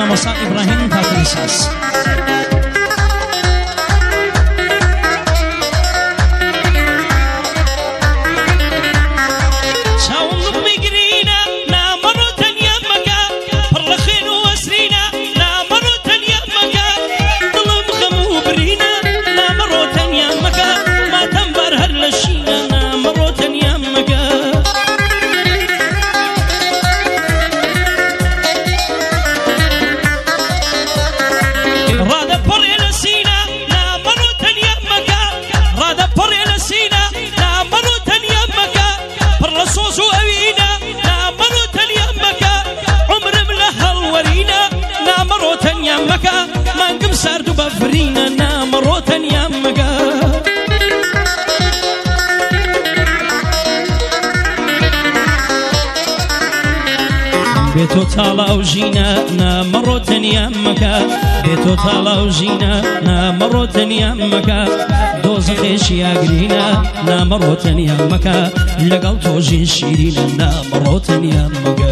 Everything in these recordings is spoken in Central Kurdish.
بەڕێزانە مەسا ئیبراهیم پاکەلیساس مانگم سرد و بفرینە نامەڕۆتەن یامەگە بێتۆ تاڵاو ژینە نامەڕۆتەن یامەکە بێتۆ تاڵاو ژینە نامەڕۆتەن یامەکە دۆزەخێشی ئاگرینە نامەڕۆتەن یامەکە لەگەڵ تۆژین شیرینە نامەڕۆتەن یامەگە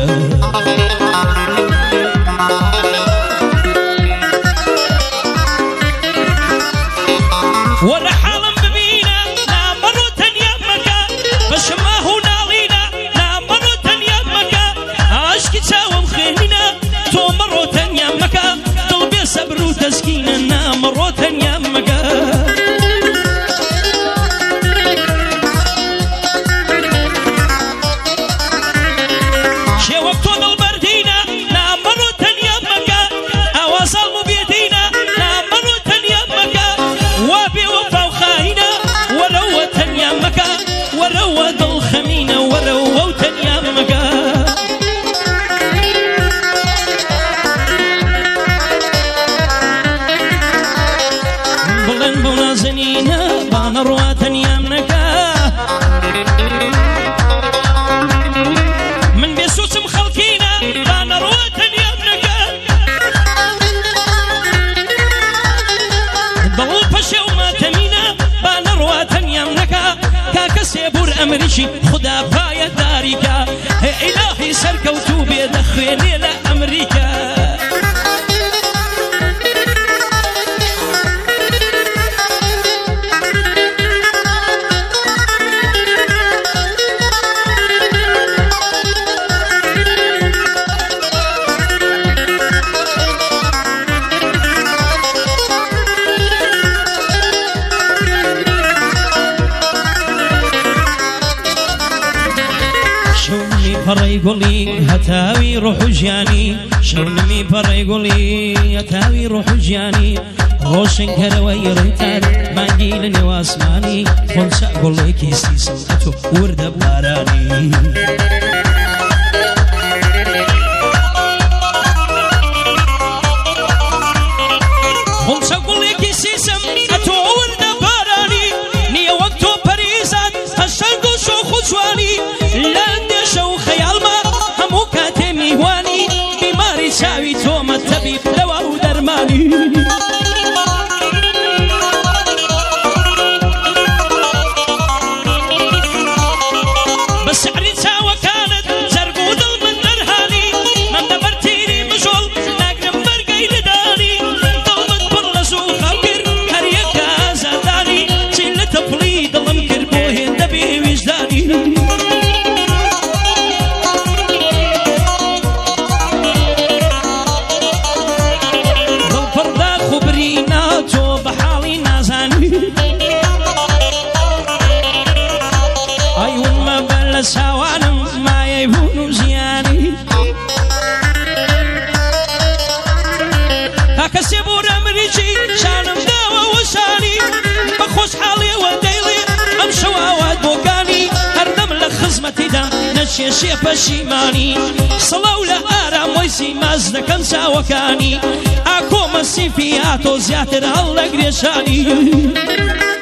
ولا حالم ببينا لا مرة يمك بشماه نالينا لا مرة يمك عشق تساوم خيلنا تو مرة يمك قلبي صبر وتسكينا مرة يمك شي وقت البردينا لا مرة يمك أواصل بيدينا لا مرة يمك وابي وفا وخاينة وروة يامك وروة الخمينة وروة يامك بلن بونازنينا بان روة يامك من بيسوس مخلقينا بان روة يامك ضل بشو ما تمينا بان روة يامك كاكا سيبور أمريشي خدا بايا داريكا إلهي سركوتو بيدخيني لأمريكا پڕی گوڵی هەتاوی ڕۆح و ژیانی شەونمی پڕی گوڵی هەتاوی ڕۆح و ژیانی ڕۆشنکەرەوەی ڕێتار مانگی لە نێو ئاسمانی خۆنچە گوڵێکی سیسەڵەت و وردە بارانی خۆنچە گوڵێکی سیسم ئەتۆ وردە بارانی نییە وەک تۆ پەریزات هەشەنگ و شۆخ و جوانی چاوی تۆمە تەبیب لەوە و دەرمانی بە سعری چاوەکانت زەرگ و دڵ من دەرهانی من دەبەر تیری مژۆڵ ناگرم بەرگەی لەدانی دڵمت پڕ لە زوو خەڵگر هەر یەکە ئازادانی چی لە تەپڵی دڵم کرد بۆ هێندە بێ ویژدانی ساوانم مایەی بوون و ژیانی کاکە سێبوور ئەمریکی شانم داوە وەشانی بە خۆشحاڵیەوە دەیڵێ ئەم شەواوات بۆکانی هەردەم لە خزمەتیدا نەچێشێ پەشیمانی سڵەو لە ئارام وەیسی ماز دەکەن چاوەکانی ئاکۆ مەسیفی هاتۆ زیاتر هەڵ لە گرێشانی